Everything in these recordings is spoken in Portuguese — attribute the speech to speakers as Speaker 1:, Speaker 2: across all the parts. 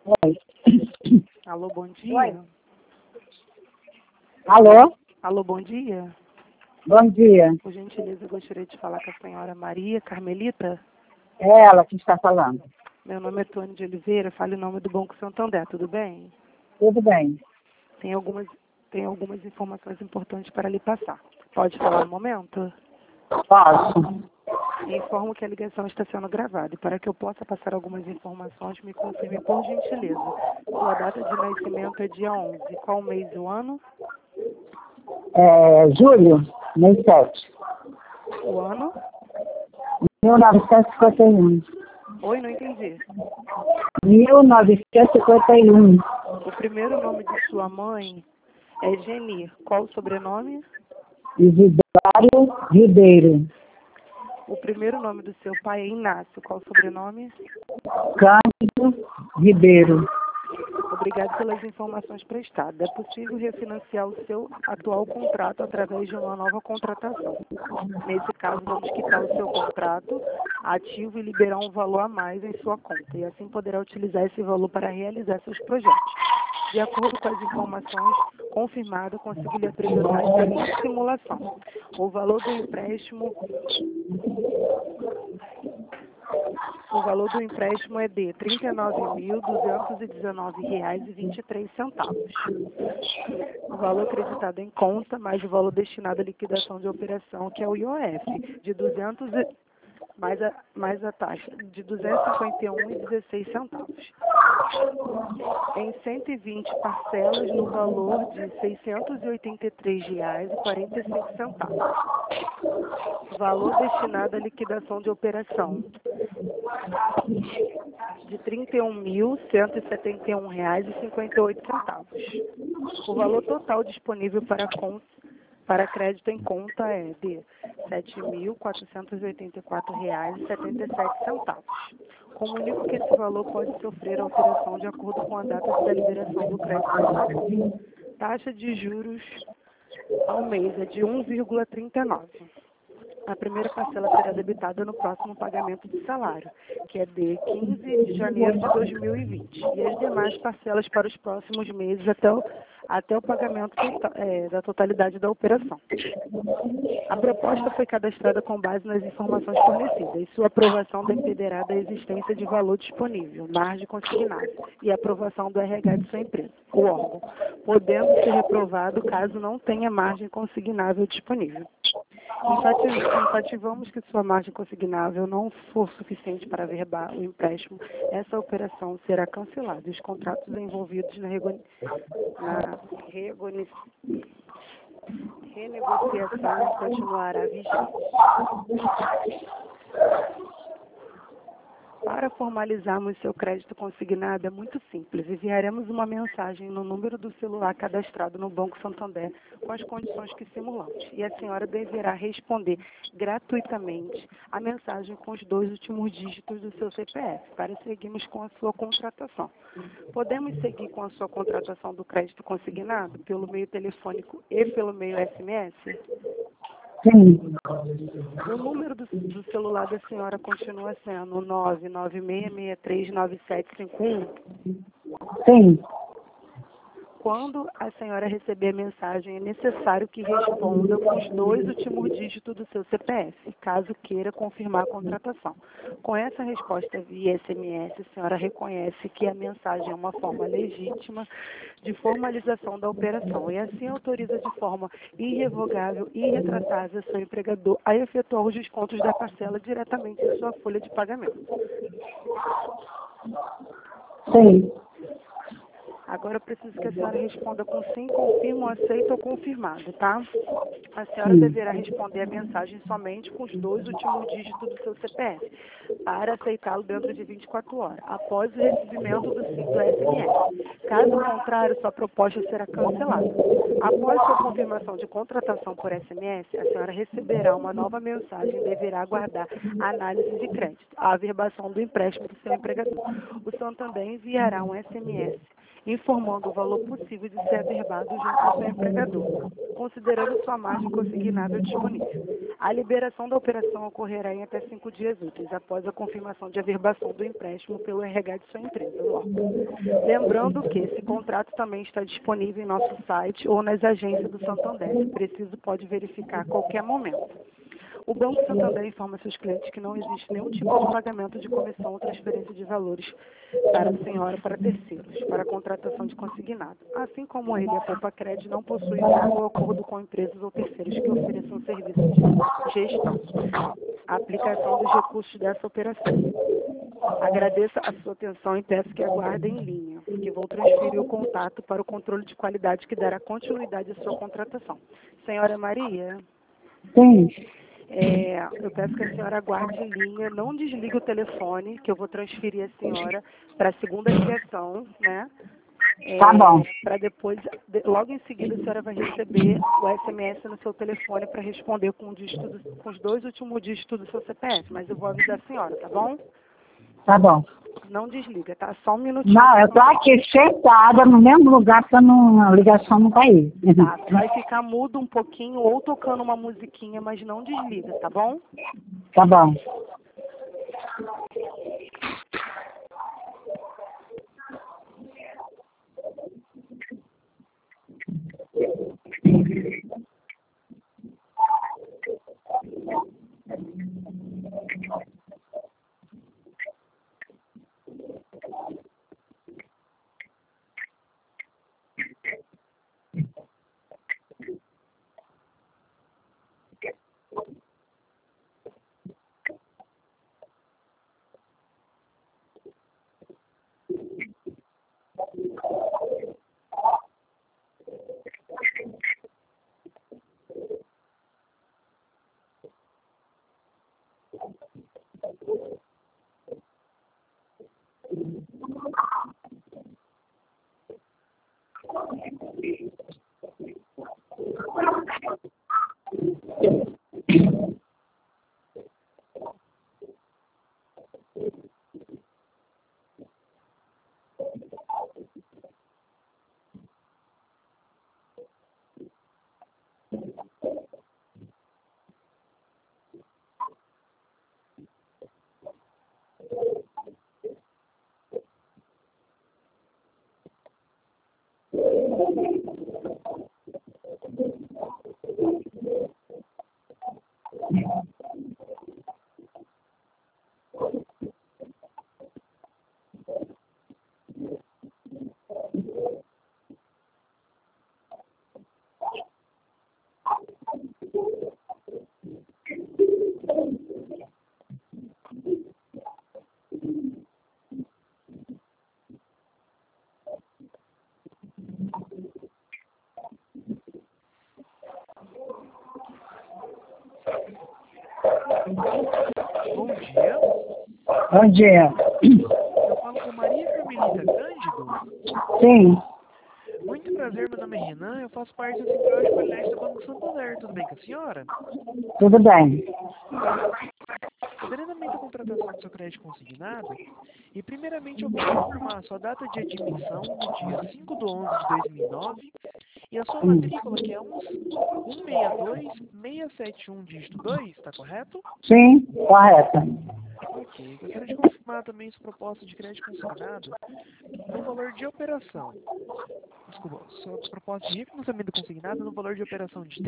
Speaker 1: Oi.
Speaker 2: Alô, bom dia.
Speaker 1: Oi. Alô?
Speaker 2: Alô, bom dia.
Speaker 1: Bom dia.
Speaker 2: Por gentileza, eu gostaria de falar com a senhora Maria Carmelita.
Speaker 1: É ela que está falando.
Speaker 2: Meu nome é Tônia de Oliveira, falo em nome do Banco Santander, tudo bem?
Speaker 1: Tudo bem.
Speaker 2: Tem algumas informações importantes para lhe passar. Pode falar no momento?
Speaker 1: Posso?
Speaker 2: Informo que a ligação está sendo gravada e para que eu possa passar algumas informações, me confirme por gentileza. Sua data de nascimento é dia 11. Qual mês e o ano?
Speaker 1: Julho, mês 7.
Speaker 2: O ano?
Speaker 1: 1951.
Speaker 2: Oi, não entendi.
Speaker 1: 1951.
Speaker 2: O primeiro nome de sua mãe é Geni. Qual o sobrenome?
Speaker 1: Isidário Ribeiro.
Speaker 2: O primeiro nome do seu pai é Inácio. Qual o sobrenome?
Speaker 1: Cândido Ribeiro.
Speaker 2: Obrigado pelas informações prestadas. É possível refinanciar o seu atual contrato através de uma nova contratação. Nesse caso, vamos quitar o seu contrato ativo e liberar um valor a mais em sua conta. E assim poderá utilizar esse valor para realizar seus projetos. De acordo com as informações confirmadas, consigo lhe apresentar a seguinte simulação. O valor do empréstimo é de R$ 39.219,23. O valor acreditado em conta, mais o valor destinado à liquidação de operação, que é o IOF, de 200 mais a taxa de R$ 251,16. Em 120 parcelas no valor de R$ 683,45. Valor destinado à liquidação de operação de R$ 31.171,58. O valor total disponível para crédito em conta é de R$ 7.484,77. Comunico que esse valor pode sofrer alteração de acordo com a data da liberação do crédito. Taxa de juros ao mês é de 1,39. A primeira parcela será debitada no próximo pagamento do salário, que é de 15 de janeiro de 2020, e as demais parcelas para os próximos meses até o pagamento da totalidade da operação. A proposta foi cadastrada com base nas informações fornecidas e sua aprovação dependerá da existência de valor disponível, margem consignada e aprovação do RH de sua empresa, o órgão, podendo ser reprovado caso não tenha margem consignável disponível. Enfativamos que sua margem consignável não for suficiente para averbar o empréstimo, essa operação será cancelada e os contratos envolvidos na renegociação continuará vigente. Para formalizarmos seu crédito consignado é muito simples. Enviaremos uma mensagem no número do celular cadastrado no Banco Santander com as condições que simulamos. E a senhora deverá responder gratuitamente a mensagem com os 2 últimos dígitos do seu CPF para seguirmos com a sua contratação. Podemos seguir com a sua contratação do crédito consignado pelo meio telefônico e pelo meio SMS?
Speaker 1: Sim.
Speaker 2: O número do celular da senhora continua sendo 996639751.
Speaker 1: Sim.
Speaker 2: Quando a senhora receber a mensagem, é necessário que responda com os 2 últimos dígitos do seu CPF, caso queira confirmar a contratação. Com essa resposta via SMS, a senhora reconhece que a mensagem é uma forma legítima de formalização da operação e assim autoriza de forma irrevogável e irretratável seu empregador a efetuar os descontos da parcela diretamente em sua folha de pagamento.
Speaker 1: Sim.
Speaker 2: Agora eu preciso que a senhora responda com sim, confirmo, aceito ou confirmado, tá? A senhora deverá responder a mensagem somente com os 2 últimos dígitos do seu CPF, para aceitá-lo dentro de 24 horas, após o recebimento do SMS. Caso contrário, sua proposta será cancelada. Após sua confirmação de contratação por SMS, a senhora receberá uma nova mensagem e deverá aguardar a análise de crédito, a averbação do empréstimo do seu empregador. O Santander enviará um SMS informando o valor possível de ser averbado junto ao seu empregador, considerando sua margem consignável disponível. A liberação da operação ocorrerá em até 5 dias úteis, após a confirmação de averbação do empréstimo pelo RH de sua empresa, no órgão. Lembrando que esse contrato também está disponível em nosso site ou nas agências do Santander. Se preciso, pode verificar a qualquer momento. O Banco Santander informa seus clientes que não existe nenhum tipo de pagamento de comissão ou transferência de valores para a senhora para terceiros, para a contratação de consignado. Assim como ele, a Poupa Cred não possui vínculo ou acordo com empresas ou terceiros que ofereçam serviço de gestão. A aplicação dos recursos dessa operação. Agradeço a sua atenção e peço que aguardem em linha, porque vou transferir o contato para o controle de qualidade que dará continuidade à sua contratação. Senhora Maria,
Speaker 1: Sim.
Speaker 2: eu peço que a senhora aguarde em linha, não desligue o telefone, que eu vou transferir a senhora para a segunda ligação, né?
Speaker 1: Tá bom.
Speaker 2: Para depois, logo em seguida, a senhora vai receber o SMS no seu telefone para responder com os 2 últimos dígitos do seu CPF, mas eu vou avisar a senhora, tá bom?
Speaker 1: Tá bom.
Speaker 2: Não desliga, tá? Só um minutinho.
Speaker 1: Não, eu tô aqui sentada no mesmo lugar para a ligação não cair.
Speaker 2: Tá, vai ficar mudo um pouquinho ou tocando uma musiquinha, mas não desliga, tá bom?
Speaker 1: Tá bom.
Speaker 3: Bom dia.
Speaker 1: Bom dia.
Speaker 3: Eu falo com Maria Carmelita Cândido.
Speaker 1: Sim.
Speaker 3: Muito prazer, meu nome é Renan. Eu faço parte da Central de Qualidade do Banco Santander. Tudo bem com a senhora?
Speaker 1: Tudo bem.
Speaker 3: Poderia da contratação do seu crédito consignado? E primeiramente eu vou confirmar a sua data de admissão no dia 5/11/2009 e a sua matrícula, que é 162671 dígito 2, está correto?
Speaker 1: Sim, correto.
Speaker 3: Ok. Gostaria de confirmar também sua proposta de crédito consignado no valor de operação. Desculpa, sua proposta de refinanciamento consignado no valor de operação de R$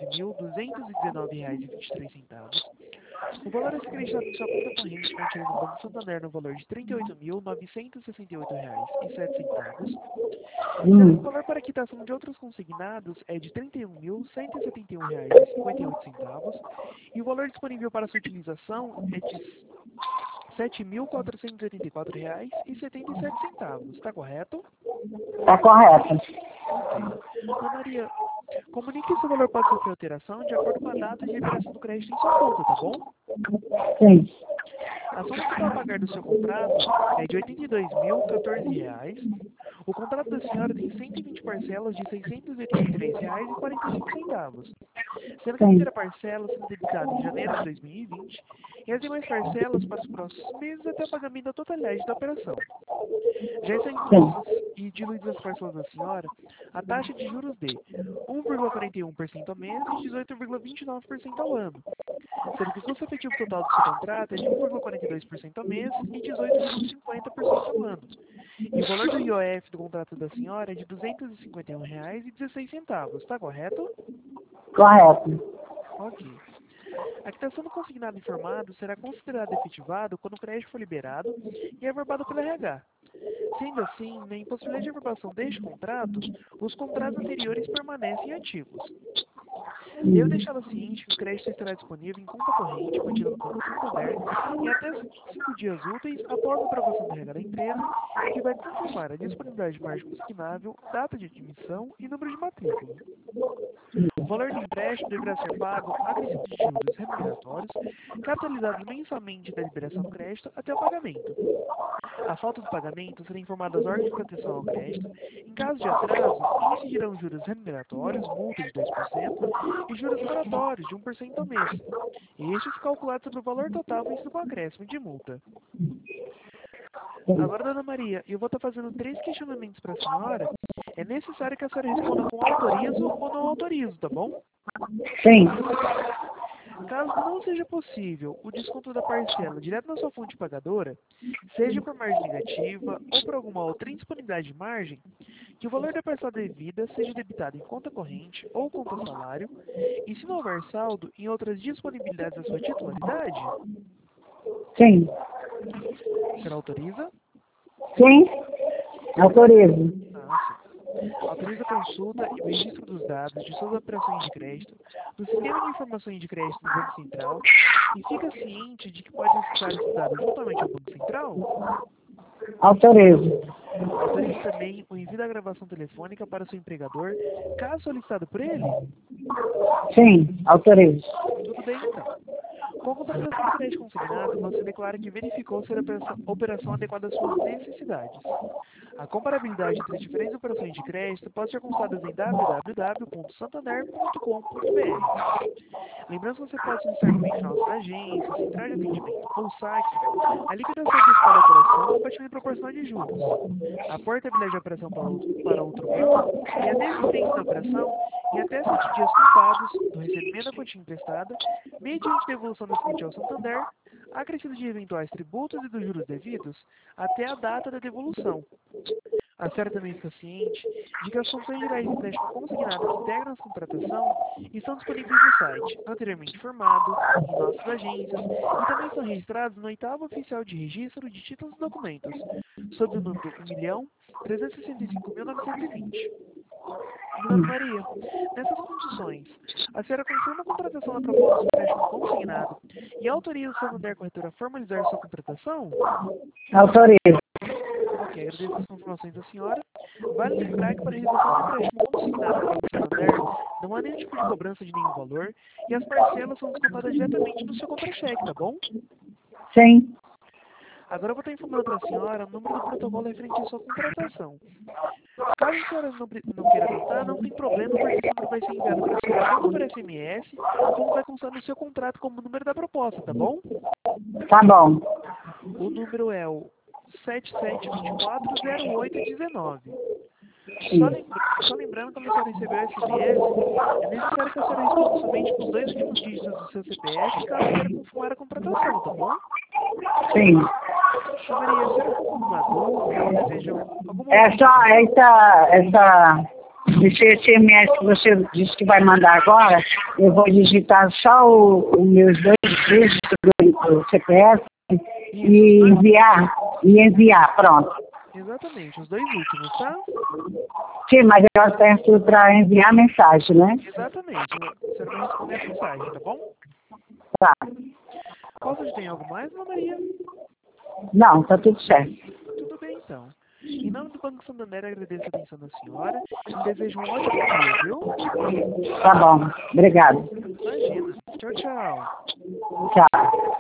Speaker 3: 39.219,23. O valor a ser acreditado em sua conta corrente mantida no Banco Santander no valor de R$ 38.968,07. Sendo que o valor para quitação de outros consignados é de R$ 31.171,58. E o valor disponível para sua utilização é de R$ 7.484,77. Está correto?
Speaker 1: Tá correto.
Speaker 3: Ok. Ana Maria, comunique esse valor pode sofrer alteração de acordo com a data de liberação do crédito em sua conta, tá bom?
Speaker 1: Sim.
Speaker 3: A soma total a pagar do seu contrato é de R$ 82.014. O contrato da senhora tem 120 parcelas de R$ 683,45, sendo que a primeira parcela será debitada em janeiro de 2020 e as demais parcelas para os próximos meses até o pagamento da totalidade da operação. Já estão inclusas e diluídas as parcelas da senhora a taxa de juros de 1,41% ao mês e 18,29% ao ano, sendo que o custo efetivo total do seu contrato é de 1,42% ao mês e 18,50% ao ano. E o valor do IOF do contrato da senhora é de R$ 251,16, está correto?
Speaker 1: Correto.
Speaker 3: Ok. A quitação do consignado informado será considerado efetivado quando o crédito for liberado e averbado pelo RH. Sendo assim, na impossibilidade de averbação deste contrato, os contratos anteriores permanecem ativos. Devo deixá-la ciente que o crédito estará disponível em conta corrente mantida no Banco Santander em até 5 dias úteis após a aprovação do RH da empresa, que vai confirmar a disponibilidade de margem consignável, data de admissão e número de matrícula. O valor do empréstimo deverá ser pago acrescido de juros remuneratórios, capitalizados mensalmente da liberação do crédito até o pagamento. A falta do pagamento será informada às órgãos de proteção ao crédito. Em caso de atraso, incidirão juros remuneratórios, multa de 2% e juros moratórios de 1% ao mês. Estes calculados sobre o valor total vencido com acréscimo de multa. Agora, Dona Maria, eu vou estar fazendo 3 questionamentos para a senhora. É necessário que a senhora responda com autorizo ou não autorizo, tá bom?
Speaker 1: Sim.
Speaker 3: Caso não seja possível o desconto da parcela direto na sua fonte pagadora, seja por margem negativa ou por alguma outra indisponibilidade de margem, que o valor da parcela devida seja debitado em conta corrente ou conta salário, e se não houver saldo, em outras disponibilidades da sua titularidade.
Speaker 1: Sim.
Speaker 3: A senhora autoriza?
Speaker 1: Sim. Autorizo.
Speaker 3: Sim. Autoriza a consulta e o registro dos dados de suas operações de crédito do Sistema de Informações de Crédito do Banco Central e fica ciente de que pode acessar esses dados juntamente ao Banco Central?
Speaker 1: Autorizo.
Speaker 3: Autoriza também o envio da gravação telefônica para seu empregador, caso solicitado por ele?
Speaker 1: Sim. Autorizo.
Speaker 3: Tudo bem, então. Com a contratação do crédito consignado, você declara que verificou ser a operação adequada às suas necessidades. A comparabilidade entre as diferentes operações de crédito pode ser consultada em www.santander.com.br. Lembrando que você pode solicitar também em nossa agência, central de atendimento ou saque, a liquidação antecipada da operação com a proporcional de juros, a portabilidade da operação para outro banco e a desistência da operação em até 7 dias contados do recebimento da quantia emprestada, mediante devolução dessa quantia ao Santander, acrescido de eventuais tributos e dos juros devidos, até a data da devolução. A senhora também fica ciente de que as funções gerais de empréstimo consignado que integram a contratação estão disponíveis no site, anteriormente informado, em nossas agências, e também são registrados no 8º Oficial de Registro de Títulos e Documentos, sob o número 1.365.920. Dona Maria, nessas condições, a senhora confirma a contratação da proposta de empréstimo consignado e autoriza o Santander Corretora a formalizar sua contratação?
Speaker 1: Autorizo.
Speaker 3: Ok, agradeço as confirmações da senhora. Vale lembrar que para a realização do empréstimo consignado pelo Santander, não há nenhum tipo de cobrança de nenhum valor e as parcelas são descontadas diretamente do seu contra-cheque, tá bom?
Speaker 1: Sim.
Speaker 3: Agora eu vou estar informando para a senhora o número do protocolo referente à sua contratação. Caso a senhora não queira anotar, não tem problema, porque esse número vai ser enviado para a senhora tanto por SMS, como vai constar no seu contrato como número da proposta, tá bom?
Speaker 1: Tá bom.
Speaker 3: O número é o 77240819. Só lembrando que quando a senhora recebeu o SMS, é necessário que a senhora responda somente com os 2 últimos dígitos do seu CPF, caso queira confirmar a contratação, tá bom?
Speaker 1: Sim.
Speaker 3: Maria, a senhora ficou com alguma dúvida ou deseja alguma
Speaker 1: É
Speaker 3: outra
Speaker 1: só
Speaker 3: informação?
Speaker 1: esse SMS que você disse que vai mandar agora, eu vou digitar só os meus 2 dígitos do CPF e enviar, pronto.
Speaker 3: Exatamente, os 2 últimos, tá?
Speaker 1: Sim, mas eu acerto para enviar a mensagem, né?
Speaker 3: Exatamente, a senhora vai responder a mensagem, tá bom?
Speaker 1: Tá.
Speaker 3: Posso ajudar em algo mais, Dona Maria?
Speaker 1: Não, tá tudo certo.
Speaker 3: Tudo bem, então. Em nome do Banco Santander, agradeço a atenção da senhora e desejo um ótimo dia, viu?
Speaker 1: Tá bom. Obrigado.
Speaker 3: Imagina. Tchau, tchau.
Speaker 1: Tchau.